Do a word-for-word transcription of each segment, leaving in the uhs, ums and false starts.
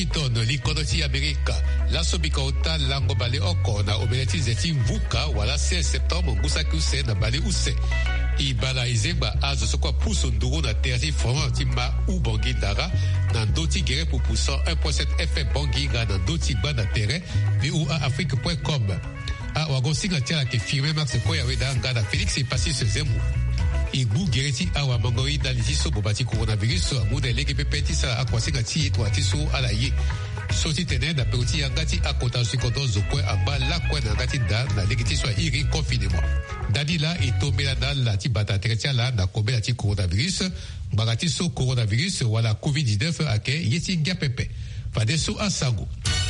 Washington likonoti Amerika laso bikaota lango bale oko na omeleti zeti mvuka wala seize septembre ngusa kuse na bale use ibala izemba azo sokwa puso nduru na terri formanti ma u bongi dara na ndoti gere pour poussant un virgule sept F M bongi ga na ndoti ba na terrain v o a afrique point com a wagonsinga tiala ke firme max koya weda ngada Félix et Passis Zemu Igu gereti awa mangoi daliti so bobati coronavirus amuda lege pepeti sa akwasinga ti etwa ti so ala ye soti tene na peruti yangati akota sikodo zokwe aba la kwe na ngati da na lege ti so iri confinement dadi la itombela na la ti bata teretia la na kombela ti coronavirus bagati so coronavirus wala covid dix-neuf ake yeti ngia pepe fade so asango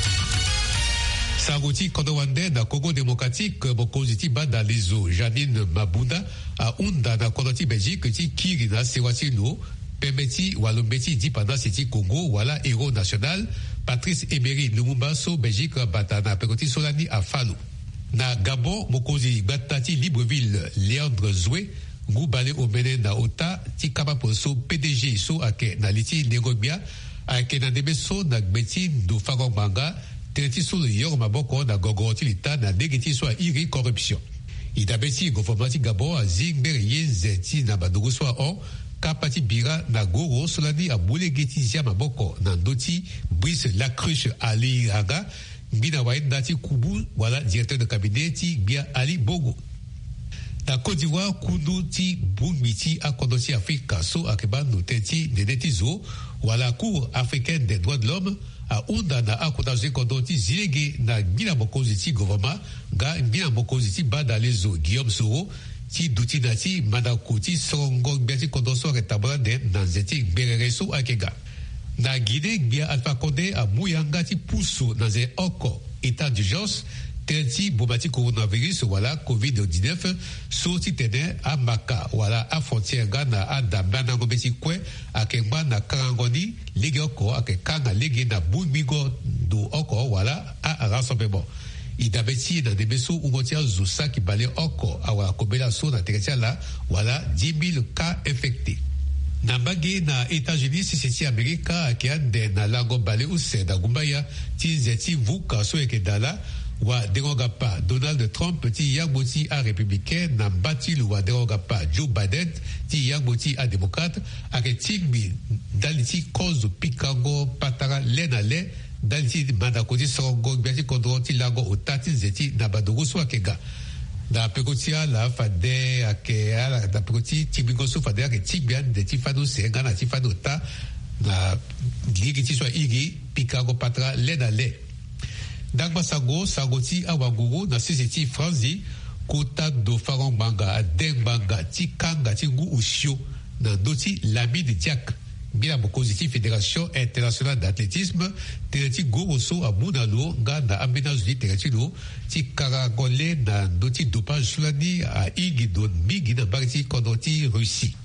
Sangoti Kondowande na Congo démocratique bokozi ti banda lizo Janine Mabunda a unda na Kondoti Belgique ti kiri na sewati no permeti walombeti di pendant siti Congo wala héros national Patrice Emery Lumumba so Belgique bata na pekoti solani a Falo na Gabon bokozi batati Libreville Léandre Zoué ngubale omene na ota ti kaba poso P D G so ake na liti Negobia ake na debeso na gbeti do Fagomanga Tereti sou yor maboko na gogoti lita na negeti so iri corruption. Idabeti gouvernement Gabon a zingber yezeti na badogo so on kapati bira na goro solani a boulegeti zia maboko na ndoti Brice Lacruche Ali Raga bina waïd dati kubu wala directeur de cabinet ti bia Ali Bogo. Na Côte d'Ivoire kundu ti bunmiti a kondosi Afrika so akeba no tenti neneti zo wala cour africaine des droits de l'homme a unda na akotaje kondoti zilege na ngina mokozi ti gouvernement ga ngina mokozi ti bada lezo Guillaume Soro ti duti na ti mandako ti songo biati kondoso retabla de na zeti berereso akega na Guinée bia Alpha Condé a muyanga ti puso na ze oko état d'urgence tenti bomati coronavirus wala covid dix-neuf so ti tene a maka wala a frontière Ghana a dambana ngobeti kwe akemba na karangoni lege oko ake kanga lege na bumigo do oko wala a rassemblement idabeti na debeso umotia zusa ki bale oko awa kobela so na teretia la wala dix mille cas infectés na mbage na États-Unis si seti Amerika ake ande na lango bale use da gumbaya ti zeti vuka so eke dala wa deroga pa Donald Trump ti yangmoti a républicain na batilu wa deroga pa Joe Biden ti yangmoti a démocrate ake tigbi daliti kozo pikango patara lena le daliti mandakoti songo biati kondro ti lago otati zeti na badogo so akega na pekotia la fade ake ala na pekoti tibingo so fade ake tibian de ti fado senga na ti fado ta na ligi ti so igi pikango patara lena le Dagba Sago, Sagoti, Awaguru, na Sisiti, Franzi, Kota do Farambanga, Dengbanga, Tikanga, Tingu Ushio, na Doti, Lami de Diak, Bila Mokoziti, Fédération Internationale d'Athlétisme, Tereti Goroso, à Mounalo, Gana, Aménageli, Teretino, Tikaragole, na Doti Dopage Sulani, à Igidon, Migi, na Bariti, Kondoti, Russie.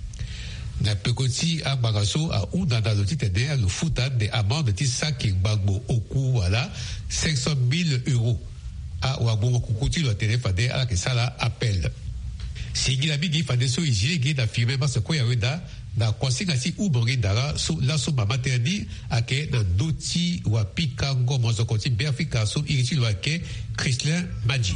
Na pekoti a bagaso a unda na loti tene le futa de amende ti saki bagbo oku wala cinq cent mille euros a wabongo kukuti lo tene fade ala ke sala appel singi la bigi fade so ijilegi na firme mas ko ya weda na kwasinga si ubongi dara so la so mama terni ake na doti wa pikango mozokoti beafrika so iriti lo ake Christian Maji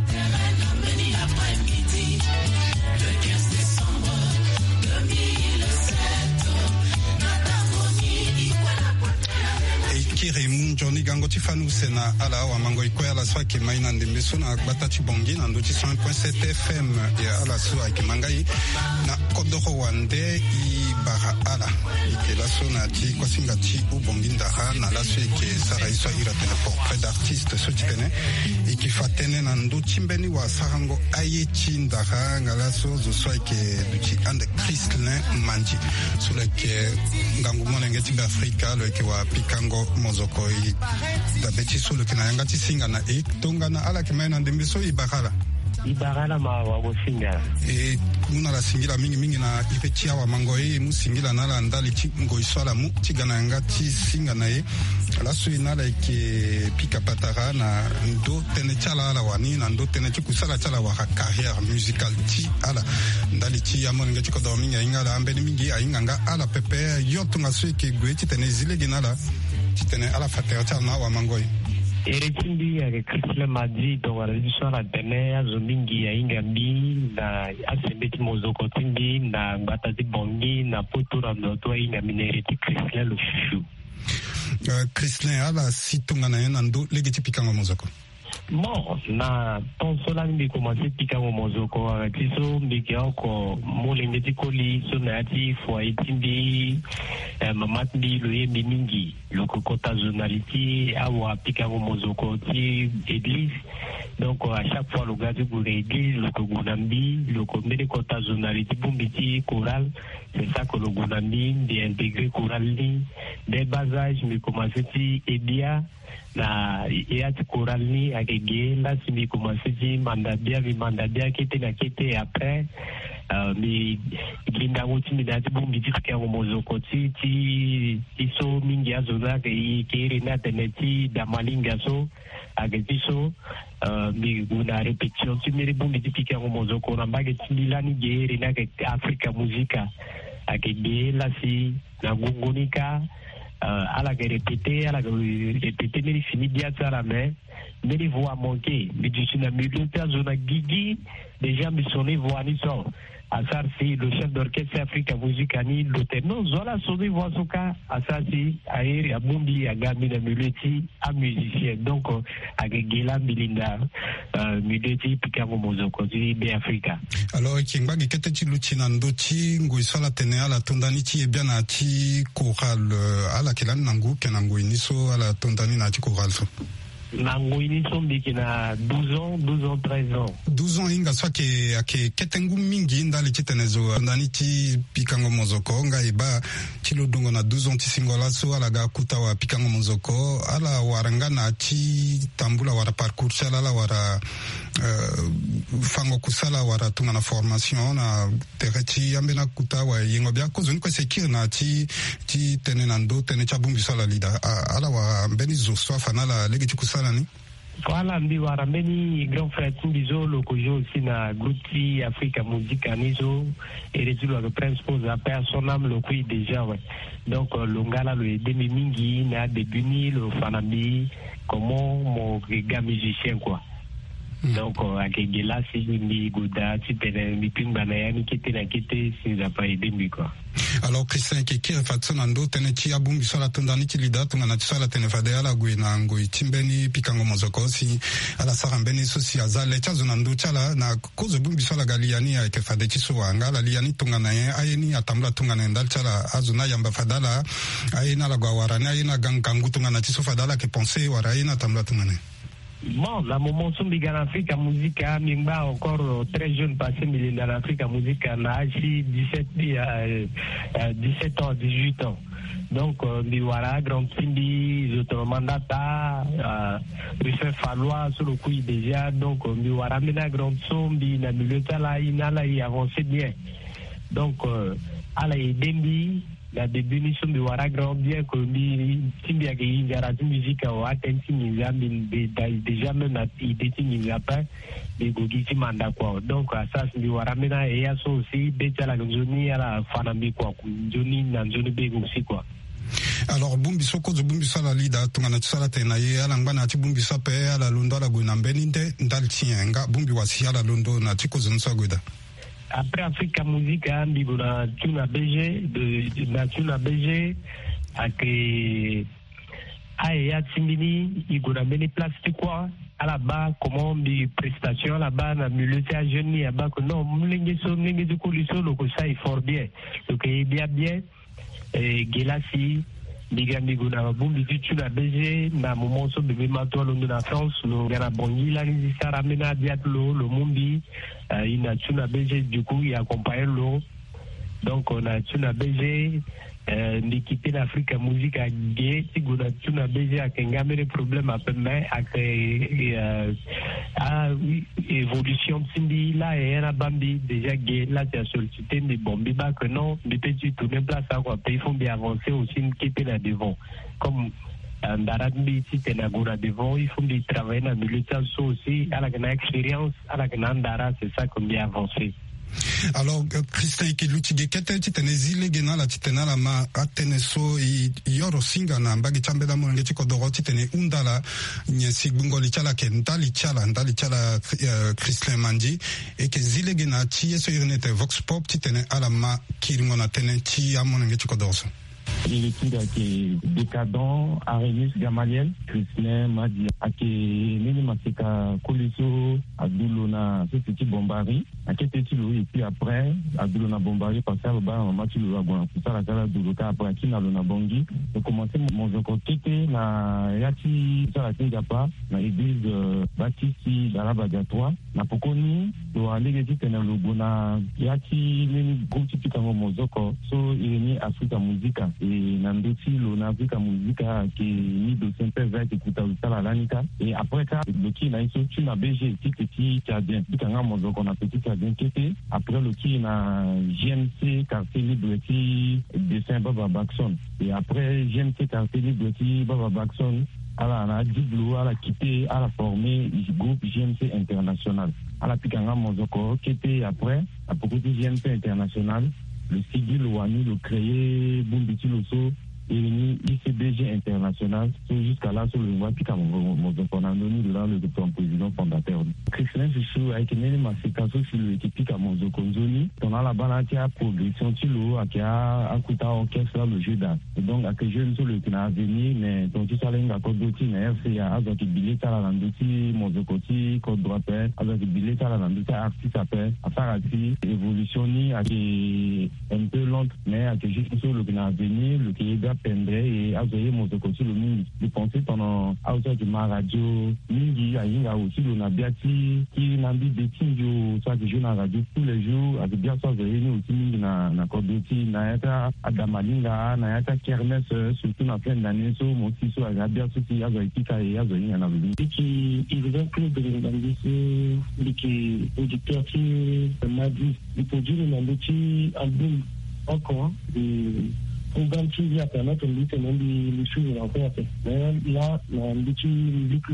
kiri munjoni gango tifanu sena ala wa mango ikoya la swa ke maina ndembe sona batati bongi na ndoti cent point sept F M ya ala swa ke mangai na kodoro wande i bara ala ike la sona ti kwasinga ti u bongi ndara na la swa ke sara iswa ira tene portrait d'artiste so tene e ki fatene na ndoti mbeni wa sarango ayechi ndara ngala so zo swa ke duti and Christlin Manji so le ke ngangu monenge ti Afrika le ke wa pikango mozoko i da beti solo kina yanga ti singa na e tonga na ala kima na ndembe so ibakala ibakala ma wa go singa e muna la singila mingi mingi na ipeti awa mango e mu singila na la ndali ti ngo isala mu ti gana yanga ti singa na e la so ina la ke pika patara na ndo tene chala ala wani na ndo tene ti kusala chala wa carrière musicale ti ala ndali ti amon nga ti ko do mingi inga la ambeni mingi ainga nga ala pepe yoto nga so ke gwe ti tene zile gina la titene ala fatera tana wa mangoi eretimbi ya Krisle Madi donc réduction la tene ya zombingi ya ingambi na asembeti mozoko timbi na batati bongi na potura ndoto inga minereti Krisle le chouchou Krisle ala situnga na yena ndo legeti pikango mozoko bon na tonso la mbi commencer pikango mozoko tiso mbiki oko molenge tikoli so na ati fo itimbi mamat mbi lo yembi mingi loko kota zonality awa pikango mozoko ti église donc à chaque fois le gars du église le gonambi le comité kota zonality bumbiti choral c'est ça que le gonambi d'intégrer choral des basages mais commencer ti ebia na yati choral ni agege là si mi commencer ti mandabia mi mandabia kete na kete après Uh, mi ginda ngoti mi dati bumbi ti ke ngomozoko ti ti iso mingi azona ke ikere na teneti da malinga so ageti so uh, mi una repetition ti mi bumbi ti ke ngomozoko na mbage ti milani gere na ke Africa musica agege la si na gungonika uh, ala ke répéter ala ke répéter mi fini dia tsara mais mais les voix manquer mais du na milieu ta zona gigi déjà mi sonné voix ni so asarsi le chef d'orchestre Africa Musica ni l'hôtel non zola sonné voix soka asasi aeri abumbi agami na muleti a musicien donc agegela milinda muleti pikango mozoko ti be Africa alors kingba gikete ti luchina ndochi ngui sala tene ala tondani ti ebiana ti choral ala kelani nangu kenangu iniso ala tondani na ti choral so nango iniso mbiki na douze ans douze ans treize ans douze ans inga so ke ake ketengu mingi ndali chitenezo ndani ti pikango mozoko nga iba chilo dongo na douze ans ti singola so ala ga kuta wa pikango mozoko ala waranga na ti tambula wara parcours ala la wara uh, fango kusala wara tunga na formation na tereti ambena kuta wa yengo bia kozo ni ko sekir na ti ti tene nando tene chabumbi sala lida ala wa mbeni zo so fanala legi kusala ni voilà mbi wara mbeni grand frère Timbizo lokojo aussi na groupe Africa Musica nizo et résultat le prince pose appel son âme le coup déjà ouais donc le ngala le demi mingi na début ni le fanami comment mon gars musicien quoi Mm. Donc, akegela si mi goda ti pene mi pingba na yani kete na kete si za pa ide mi quoi. Alors Christian keke fatsona ndo tene ti abumbi sala tondani ti lida tunga na ti sala tene fade ala gui na ngui timbeni pikango mozoko si ala sarambeni so si azale cha zona ndo chala na kozo bumbi sala galiani ya ke fade ti so ngala liani tunga na ye ayeni atamla tunga na ndal chala azuna yamba fadala ayena la gwa ayena gangangu tunga na ti so fadala ke penser wara ayena atamla tunga na. Bon, la moment où je suis en Afrique, la musique, je suis encore très jeune, passé en Afrique, la musique, j'ai dix-sept ans, dix-huit ans. Donc, je voilà, grand Timbi, je te mandata, je fais falloir sur le coup déjà. Donc, je voilà, maintenant, grand Sombi, na milieu là, il a là, avancé bien. Donc, à la Dembi, la définition de Wara grand bien que mi Timbi a gagné la musique au attention déjà même à idée ni pas des gogiti manda quoi donc ça c'est du Wara maintenant et ya so aussi déjà la zone à la fanami quoi zone na zone be aussi quoi. Alors bumbi soko zo bumbi sala lida tunga na tsala tena ye ala ngana ti bumbi sape ala londo la guna beninde ndaltienga bumbi wasi ala londo na tiko zo nsagoda. Après Africa Musica, on a Tuna B G, de la Tuna B G, avec Aya Timini, il y a des places de quoi à la bas, comment des prestations là-bas, dans le milieu de la jeune, là-bas, que non, m'lengue so, m'lengue du coulisseau, le ça est fort bien. Donc, il est bien bien, et Gelassi, Biga Miguna, boum, du Tuna B G, na moment so, bébé Mato, l'on de la France, le Garabongi, la Nizissa, Ramena, Diatlo, le Mumbi, il y a Tuna B G, du coup, il accompagne l'eau. Donc, on a Tuna B G, l'équipe d'Afrique à musique à Gay, si on a Tuna B G, à Kengame, les problèmes à peu près, à évolution, Cindy, là, et un Bambi, déjà Gay, là, tu as sollicité, mais bon, Biba, que non, mais tu tournes place à quoi, il faut bien avancer aussi, une équipe là devant. Comme, Ndaradbi, si tu es devant, il faut travailler dans le milieu de ça aussi, à la expérience, à la Ndara, c'est ça qu'on bien avancé. Alors, Christian Kilutige, kete titene zile gena la titena la ma atene so i yoro singa na mbagi chambe da mo ngeti kodoro titene undala nyesi bungo li chala ke ndali chala ndali chala Christian Mandi et que zile gena ti so irnete vox pop titene ala ma kiringo na tene ti amon ngeti kodoro. Il est qui décadent, Arémus Gamaliel, Christian Madi, Ake Nini Maseka Koliso, Abdulona, ce petit bombari, Ake Petilo, et puis après, Abdulona Bombari, parce que le bas, on m'a tué le wagon, pour ça, la sala de l'Oka, après, qui n'a l'ona bongi, j'ai commencé mon joko kété, na yati, ça la Tengapa, na église Baptiste, d'Arabadiatoa, na Pokoni, do Alégéti, tena Logona, yati, Nini, Gouti, Pikango, Mozoko, so, Irénie, Afrika Musica. Et nandoti l'onavika musica qui ni de synthèse qui kuta usala lanika et après ça le qui na iso tu na B G petit petit cadien qui kanga mozo qu'on a petit cadien qui était après le qui na G M C quartier libre qui dessin Baba Baxon et après G M C quartier libre qui Baba Baxon à la diblo à la quitter à la former groupe G M C international à la pikanga mozo qui était après à propos du G M C international le Sigil Ouani, le créé Bumbiti Loso, et l'I C B G international, jusqu'à là, sur le mois, puis quand on a donné là le président fondateur. Christian Jichou a été mené à ces cas sur l'équipe à Mozokonzoni, on a la balance à progression, Tilo, qui a écouté orchestre le jeu d'art. Et donc, à que je sur le qui a venu, mais donc, tu sais, il y a code d'outil, mais R C A, avec billet à la landouti, Mozokoti, code droit, avec billet à la landouti, artiste après, à Farati, évolutionner, à qui un peu lente, mais à que je sur le qui a venu, le qui est Pendre et Azoye Mozokoti le Mingi. Je pensais pendant Azoye de ma radio, Mingi, Aïnga aussi, le Nabiati, qui n'a dit des tingo, soit que je na radio tous les jours, avec bien ça, Azoye aussi, Mingi na, na Kodoti, na yata Adamalinga, na yata Kermes, surtout na plein d'années, so, Motiso, Agabia, Souti, Azoye Tika et Azoye Yanabili. Et qui, il veut plus de l'indemnisme, et qui, auditeur qui, m'a dit, il peut dire l'indemnisme, album, encore, et, programme qui vient permettre de lutter même les choses en fait. Mais là, on dit que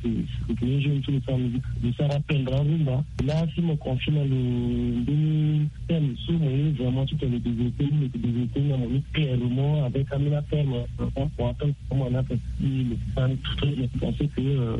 les jeunes tous les temps de ça rappelle Ravimba. Là, si me confie dans le demi-thème sous moi, vraiment tout est développé, le développé dans mon clairement avec Amina Terme pour attendre comment on appelle le fan très bien. Je pense que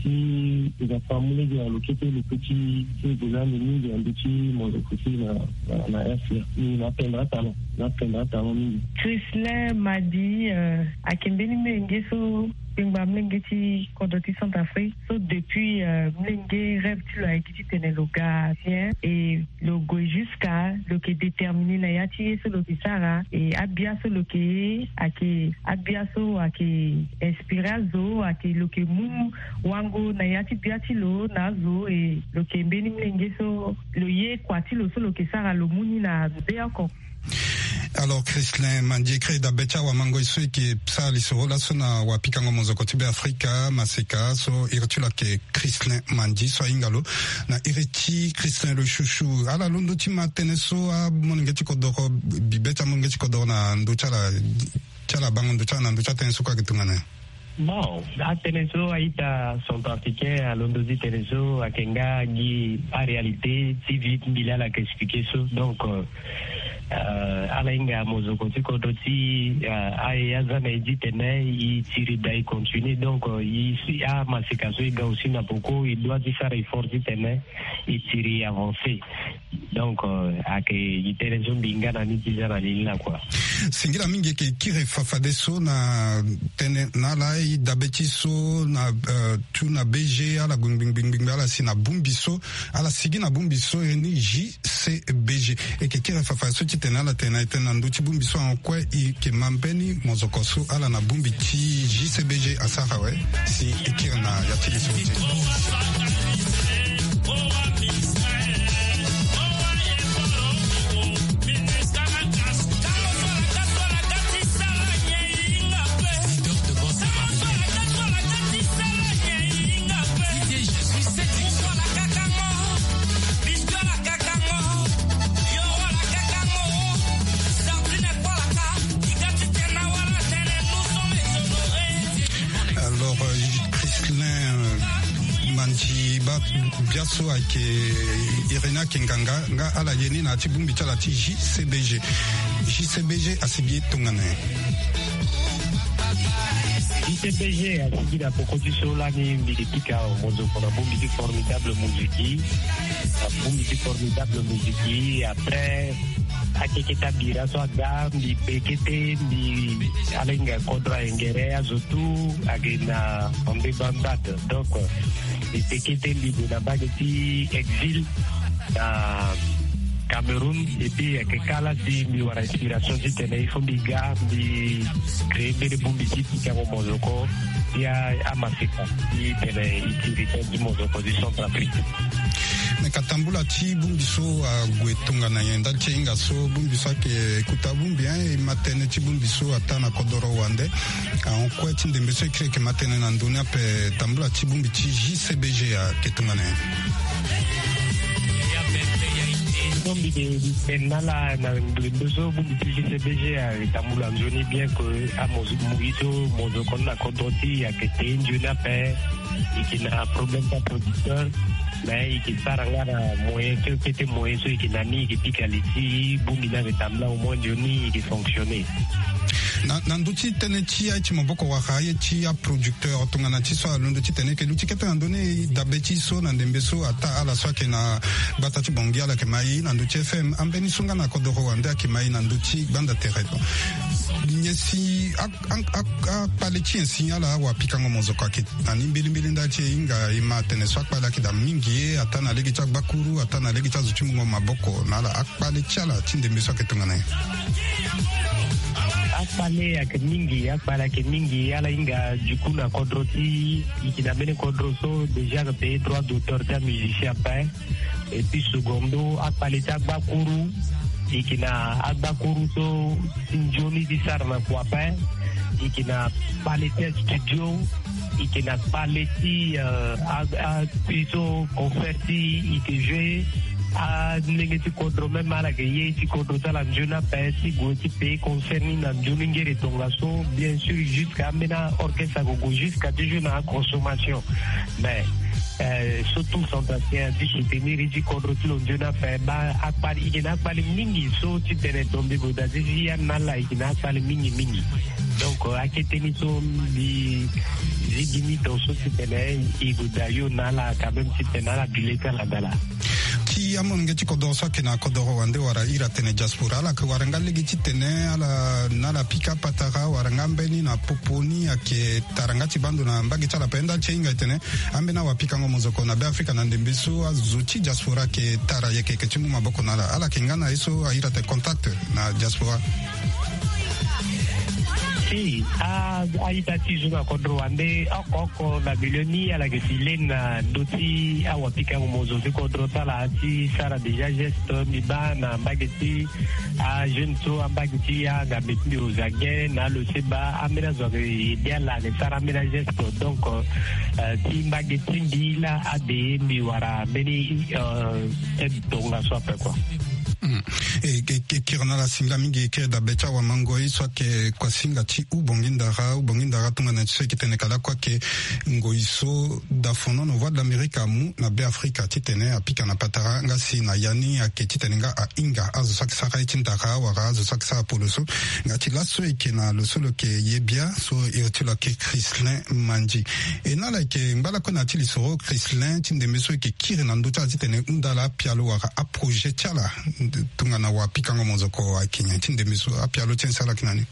si les enfants moulés de alloquer le petit de là, le nid de un petit mon côté na na F R. Il appellera talent, il appellera talent. Christian Madi à Kembeni Mengeso Pingba Mlengeti Kodoti Centrafrique. So depuis Mlenge rêve tu l'as écrit Teneloga et le go jusqu'à le qui est déterminé na yati so le bisara et abia so le qui a qui abia so a qui inspirazo a qui le qui mu wango na yati biati lo na zo et le qui Mbeni Mlengeso le ye kwati lo so le qui sara lo muni na de encore. Alors Christian Mandi créé d'Abecha wa mango iso qui ça lisoro la sona wa pikango mozoko tibe Afrika maseka so irtula ke Christian Mandi so ingalo na ireti Christian le chouchou ala londo ti matene so a moningeti kodoro bibeta moningeti kodoro na ndocha chala bango ndocha na ndocha tenso kwa kitungana. Bon, à Teneso, Aïta, centrafricain, à Londozi Teneso, à Kenga, Guy, en réalité, si vite, il a la explication. Donc, euh, Alainga, Mozokoti, Kodoti, Ayaza, Naidi, Tene, il tire d'ailleurs continuer. Donc, il y a Masekaso, il y a aussi Napoko, il doit dire faire effort, Tene, il tire avancer. Donc, à que il Teneso, Binga, Nani, Tizan, Alila, quoi. Singila mingi ke kire fafadeso na tene na lai dabetiso na uh, tu na B G ala bing bing bing bing ala si na bumbiso ala sigi na bumbiso ni J C B G e ke kire fafadeso ti tena la tena tena nduti bumbiso en kwa i ke mambeni mozokoso ala na bumbiti J C B G asara we si e kire na yatiliso nanji ba biaso ake Irina Kenganga nga ala yeni na tibumbi chala ti J C B G J C B G asibi tongana J C B G asibi la pokoti sola ni milipika mozo kona bumbi formidable musique bumbi formidable musique après akeketa bira so aga mi pekete mi alenga kodra engere azotu agena ombe bambat donc mi pekete mi na bageti exil na Cameroun et puis que kala si mi wara inspiration si tene il faut biga mi créer des bombes qui au mozoko ya amafika qui tene itirite du mozoko du Centrafrique. Me katambula ti bumbiso a gwetunga na yenda chenga so bumbiso ke kutabumbi e matene ti bumbiso atana kodoro wande on kweti ndembeso ikre ke matene na ndona pe tambula ti bumbi ti J C B G a ketunga na Bombi de nala na ndembeso bumbi ti J C B G a tambula nzoni bien que a mozo mugiso mozo konna kodoti ya ke tenjuna pe ikina problème de producteur mais qui sarangara moyen que c'était moyen ceux qui nani qui pique ici bumina vetamla au moins joni qui fonctionnait na na nduti tene ti ai ti moboko wa haye ti a producteur tongana ti so alondo ti tene ke luti kete andone dabeti so na ndembeso ata ala so ke na batati bongiala ke mai na nduti F M ambeni sunga na kodoro wande ke mai na nduti banda tereto nyesi a paleti en signala wa pikango mozoko ke ani mbili mbili ndati inga ima tene so akpala ke da mingi ata na legi ta bakuru ata na legi ta zuchimungo maboko na ala akpaleti ala ti ndembeso ke tongana akpale ak mingi akpala ke mingi ala inga jukuna kodroti ikina mene kodroso déjà payé droit d'auteur ta musicien pas et puis secondo akpale ta bakuru ikina akbakuru so sinjoni di sarna kwa pa ikina palete studio ikina paleti a piso concerti ike a negeti kodro me mala ke ye ti kodro ta la juna pe si go ti pe concerni na juna ngere tonga so bien sûr jusqu'à mena orchestre go jusqu'à toujours na consommation mais Euh, surtout Centrafrique di soutenir di kodro ti lo juna pe ba akpali ikina akpali mingi so ti tene tombe go da di ya nala ikina akpali mingi mingi donc aketeni so di zigini to so ti tene i go da yo nala quand même ti tene la bileta la dala ki amon ngeti kodoro so ke na kodoro wande wara ira tene diaspora la ke wara ngali giti tene ala na la pika patara wara ngambeni na poponi ake tarangati bando na mbagi tala penda chenga tene ambena wapika ngo mozoko na be Afrika na ndembeso azuti diaspora ke tara yeke ke timu maboko na ala ke ngana iso aira te contact na diaspora si a aita ti zunga kodro wande akoko na bilioni ala ke filen na doti awapika mozo de kodro tala ti sara déjà geste mi bana mbageti a jeune to mbageti a gabeti ozage na le seba amena zo dia la ne sara amena geste donc ti mbageti bila ade mi wara beni euh donc so pe quoi e ke kirana la singa mingi ke da becha wa mangoi so ke kwa singa ti u bongindara u bongindara tunga na tse kitene kala kwa ke ngoiso da fono no voix de l'Amérique mu na be Afrika ti tene apika na patara nga si na yani a ke ti tene nga a inga azo saksa ka itindara wa azo saksa poloso nga ti la so ke na lo solo ke yebia so e ti la ke Chrislin Manji e na la ke mbala ko na ti li so Chrislin ti ndembe so ke kire na ndota ti tene undala pialo wa a projet tiala tunga na wapika ngo mozoko wa Kenya tinde miso apialo tensala kinani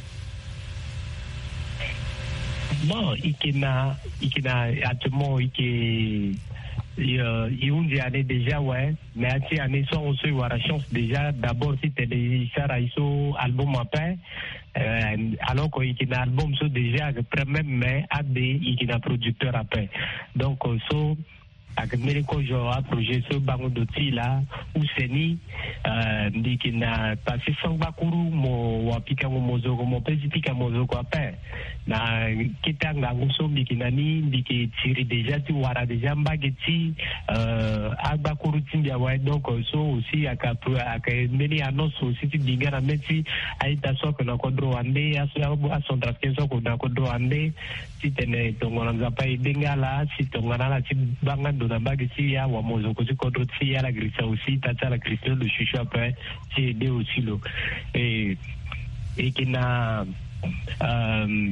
bon ikina ikina atmo ike il y a déjà ouais mais à ces années sont aussi la chance déjà d'abord c'était des sara iso album après euh, alors qu'il y a un album so déjà même mais a des il y a producteur après donc so avec Mériko jo a projet so bango doti là ou seni euh ndiki na passé sans bakuru mo wapika mozoko mo pesi pika mozoko ape na kitanga nguso bikinani biki tiri déjà tu wara déjà mbageti euh agba kuruti ya wa donc so aussi aka aka meni annonce aussi tu bingara meti aita soko na kodro ande aso a son trafic soko na kodro ande si tene tongona nzapa idengala si tongana la ti banga ndona mbageti ya wa mozoko ti kodro ti ya la grisa aussi tata la Christian de chuchu après c'est aider aussi lo et et qui n'a euh,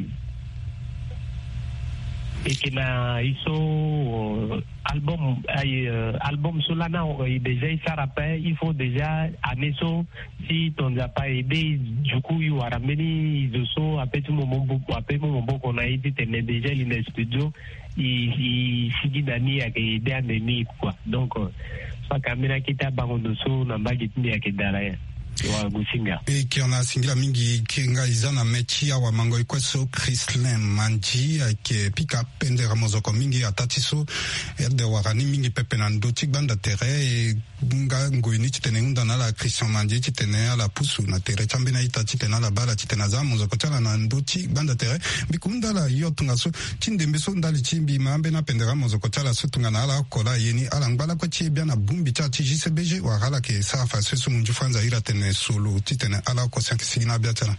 et qui n'a iso euh, album euh, album Solana euh, déjà il ça rappelle il faut déjà aneso si ton n'a pas aidé du coup il y aura many de so après tout moment beaucoup après moment beaucoup on a été tenait déjà in studio il il sigi dani a aidé à demi quoi donc ça kamera kita bango de so na mbagi tindi ya kedala wa gusinga e ki ona singira mingi kinga izana mechi ya wa mango ikweso Christlin Manji ke pika pende ramozoko mingi atatiso erde warani mingi pepe na ndoti banda tere e nga ngoini titene unda na la Christian Manji titene ala pusu na tere chambina ita titena la bala titena za mozoko tala na ndoti banda tere bikunda la yotunga so tindembe so ndali chimbi mambe na pende ramozoko tala so tunga na ala kola yeni ala ngala kwa chibia na bumbi cha J C B G wa hala ke safa so munju fanza ira tene solo titene ala ko cinq signa biatana.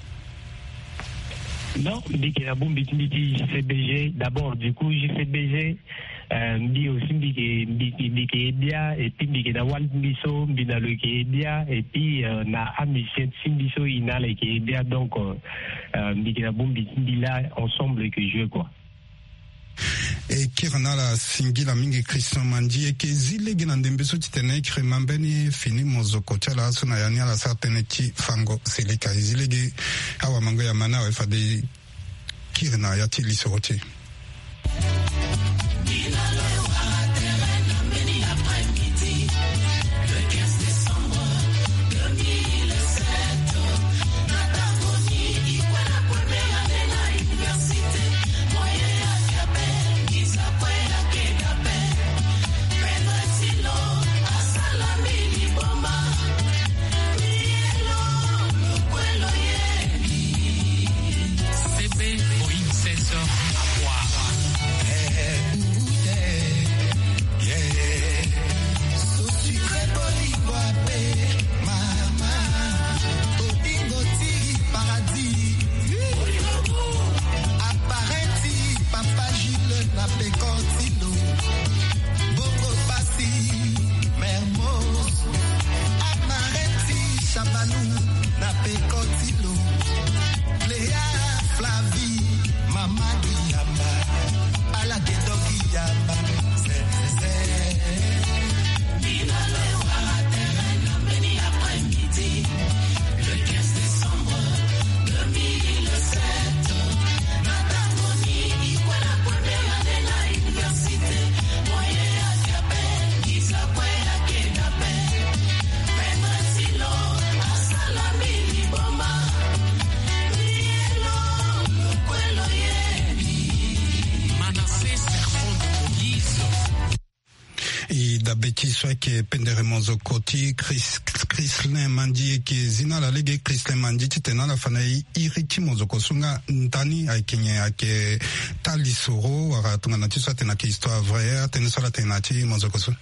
Non, dit que la bombe dit J C B G d'abord du coup J C B G euh dit aussi dit que dit que bien et puis dit que na wal biso bina le que bien et puis na amicien simbiso ina le que bien donc euh dit que la bombe dit là ensemble que je quoi. E kirana la singila mingi Christian Manji e ke zile gina ndembeso titene kire mambeni fini mozoko chala suna yani ala sartene chi fango selika zile ge awa mango ya mana we fade kirana ya tili soroti. Ke pendere mozoko ti Christlin Manji ke zina la lege Christlin Manji titena la fana iriki mozoko sunga ntani aikenye ake talisoro wara tunga na tiswa tena ke histoire vraie tena sala tena ti mozoko su.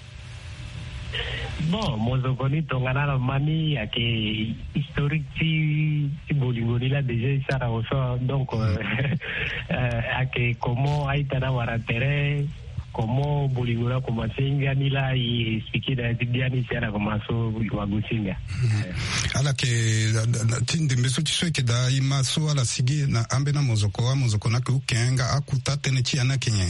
Bon, mozoko ni tonga na la mani ake historique ti ti bolingoni la déjà sara oso donc ake comment aitana wara tere comment Bolingora commencé ngani la i expliquer da diani sera commenço wa gusinga ala ke tinde mbeso tisho ke da imaso ala sigi na ambe na mozoko wa mozoko na ku kenga akuta tene chi ana kenye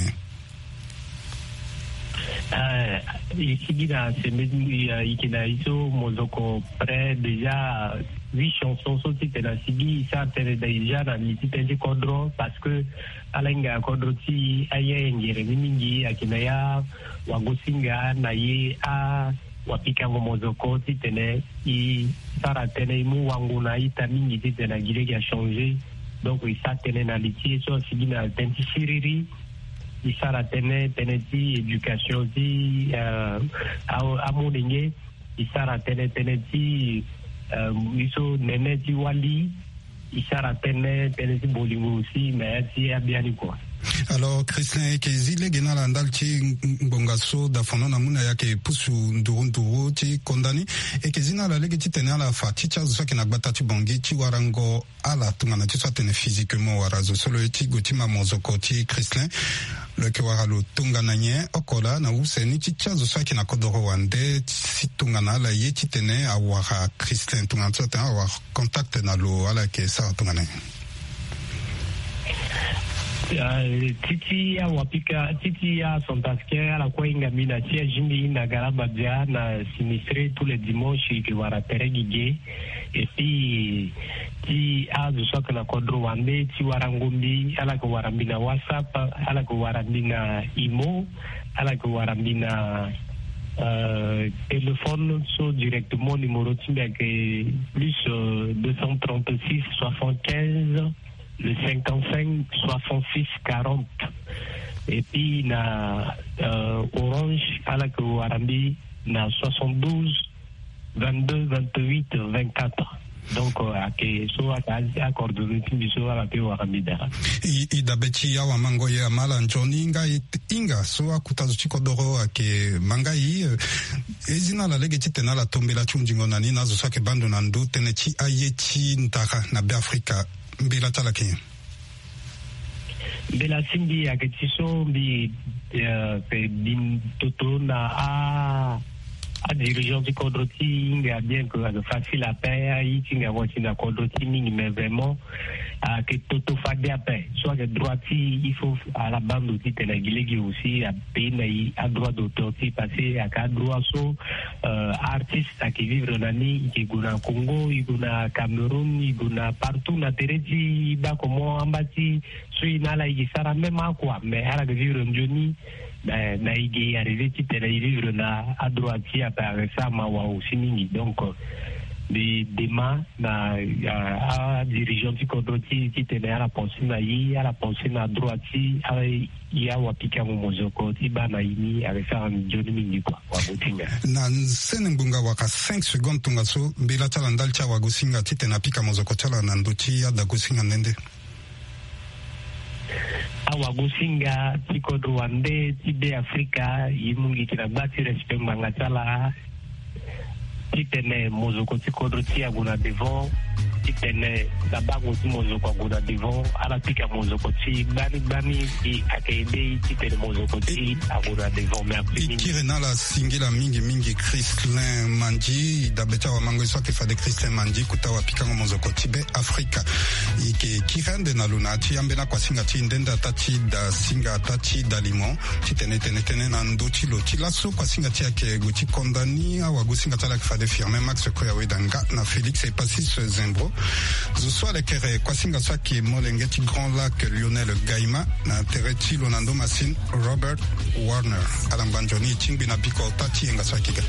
euh ici da semedi ikina iso mozoko près déjà huit chansons sont titres la sigi ça tene déjà na litite kodro parce que alenga kodroti aye ngere mingi akina ya wagosinga na ye a wapika mozoko titene i sara tene mu wangu na ita mingi titena gire qui a changé donc il ça tene na liti so sigina tenti siriri i sara tene teneti éducation ti euh a monenge i sara tene teneti iso nene ti wali isara tene tene ti bolingo aussi mais ti abiani quoi. Alors Christian ke zile gena la ndal ti ngongaso da fono na muna yake pusu nduru nduru ti kondani e ke zina la lege ti tene ala fa ti cha zo ke na gbata ti bongi ti warango ala tungana ti so tene physiquement warazo solo ti goti ma mozoko ti Christian le ke waralo tungana nye okola na useni ti cha zo ke na kodoro wande si tungana la ye ti tene a wara Christian tungana ti tene a wara contact na lo ala ke sa tungana. Uh, titi ya wapika titi ya Sontaskia la kwa ingamina tia jimbi na Garababia na sinistre tous les dimanches qui wara teregige et puis ti a zusoka na kodro wande ti warangombi ala ko warambina WhatsApp ala ko warambina imo ala ko warambina euh, téléphone so directement numéro timba ke plus euh, deux cent trente-six soixante-quinze le cinquante-cinq soixante-six quarante et puis na euh, Orange à la Warambi na soixante-douze vingt-deux vingt-huit vingt-quatre donc à que so à coordonner biso à la Warambi da i da beti ya wa mango ya mala njoni nga inga so akutazo chikodoro ake mangai ezina la lege titena la tombela chunjingo nani nazo sake bando na ndu tene chi ayeti ntaka na be Afrika mbela tala kenya mbela simbi ya ketiso mbi pe bin toto na a a dirigeant du Kodroti inga bien que c'est facile à payer itinga wati na Kodroti mingi mais vraiment à que toto fa bien payer soit que droiti il faut à la bande aussi tena gilegi aussi à payer na à droit d'auteur ti passer à ka droit so euh, artiste qui vivre nani qui guna Congo iguna Cameroun iguna partout na tereti ba como ambati sui nala igisara même quoi mais ala que vivre njoni na na igi arrivé ti tena vivre na à droite à part ça ma wa aussi mingi donc de demain na a dirigeant du Kodroti qui tena la pensée na yi à la pensée na droite à ya wapika momozoko ti bana ini avec ça njoni mingi quoi wa botinga na senembunga waka cinq secondes tunga so mbila tala ndal cha wagusinga ti tena pika mozoko tala na ndochi ya da gusinga nende awa gusinga tiko Rwanda tibe Afrika yimungi kirabati respect mangatala titene mozoko tiko Rwanda guna devant titene sabago mozoko guna devant ala pika mozoko ti bani bani i akede titene mozoko ti aguna devant mais après kirena la singila mingi mingi Christlin Manji dabeta wa mango so ke fa de Christlin Manji kutawa pika mozoko tibe Afrika ike kirende na luna ti ambena kwa singa ti ndenda tati da singa tati da limon titene tene tene na ndochi lo ti laso kwa singa ti ake guti kondani awa gusinga tala ke fa de firme Max Koya Wedanga na Félix et Passis Zimbro zo soit le kere kwa singa so ki molengeti Grand Lac Lionel Gaima na tereti Lonando Masin Robert Warner alambanjoni chingbi na biko tati enga so kiga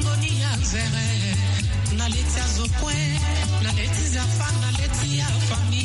Naletia zokwe, naletia fa, naletia famille.